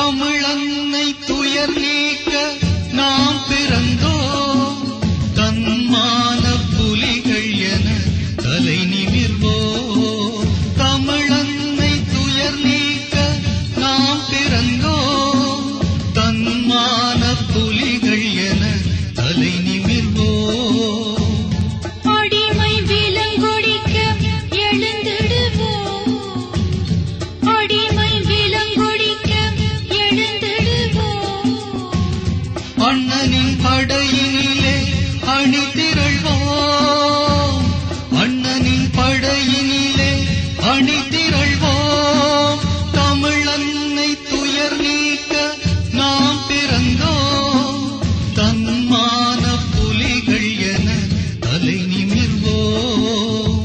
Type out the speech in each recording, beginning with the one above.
தமிழன்னை துயர் நீக்க நாம் பிறந்தோம். தன்மான புலிகள் என தலை நிமிர்வோம். தமிழன்னை துயர் நீக்க நாம் பிறந்தோம். தன்மான புலிகள் என தலை நிமிர்வோம். அடிமை விலங்கொடிக்க எழுந்திடுவோம். அடிமை விலங்கொடிக்க எழுந்திடுவோம். அண்ணனின் படையினிலே அணி திரள்வோம். அண்ணனின் படையினிலே அணி திரள்வோம். தமிழன்னை துயர் நீக்க நாம் பிறந்தோம். தன்மான புலிகள் என தலை நிமிர்வோம்.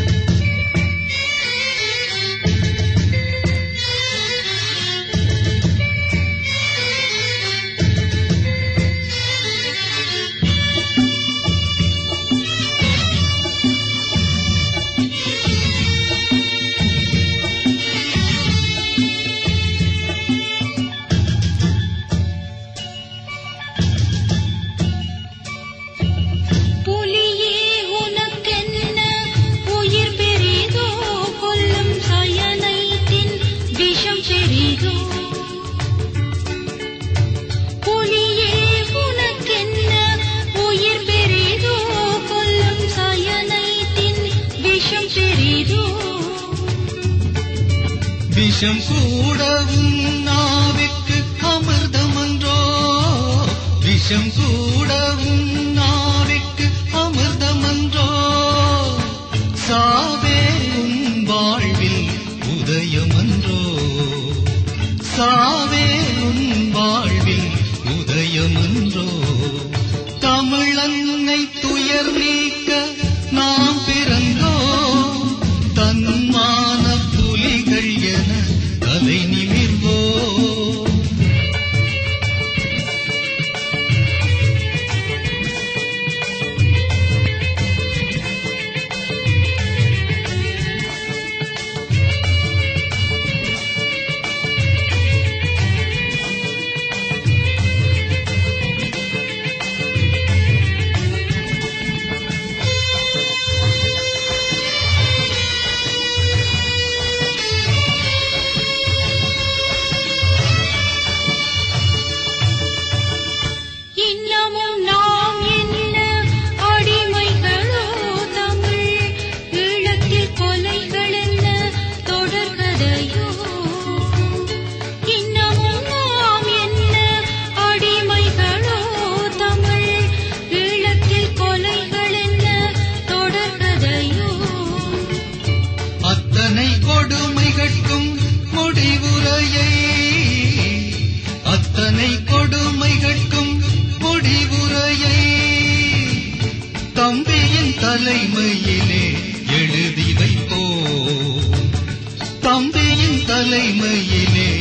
புலியே உனக்கென்ன உயிர் பெரிதோ, கொல்லும் சயனைத்தின் விஷம் பெரிதோ. புலியே உனக்கென்ன உயிர் பெரிதோ, கொல்லும் சயனைத்தின் விஷம் பெரிதோ. விஷம் கூடவும் நாவிற்கு அமிர்தமன்றோ. விஷம் கூடவும் நாவிற்கு அமிர்தமன்றோ. சாவே உன் வாழ்வில் உதயமன்றோ. சாவே உன் வாழ்வில் உதயமன்றோ. தமிழன்னை துயர் நீக்க நாம் பிறந்தோம். தன்மான புலிகள் என தலை நிமிர்வோம். இன்னமும் நாம் என்ன அடிமைகளோ, தமிழ் ஈழத்தில் கொலைகள் என்ன தொடர்கதையோ. இன்னமும் நாம் என்ன அடிமைகளோ, தமிழ் ஈழத்தில் கொலைகள் என்ன தொடர்கதையோ. அத்தனை கொடுமைகட்கும் முடிவுரையை, அத்தனை கொடுமைகட்கும் முடிவுரையை தம்பியின் தலைமையிலே எழுதி வைப்போம். தம்பியின் தலைமையிலே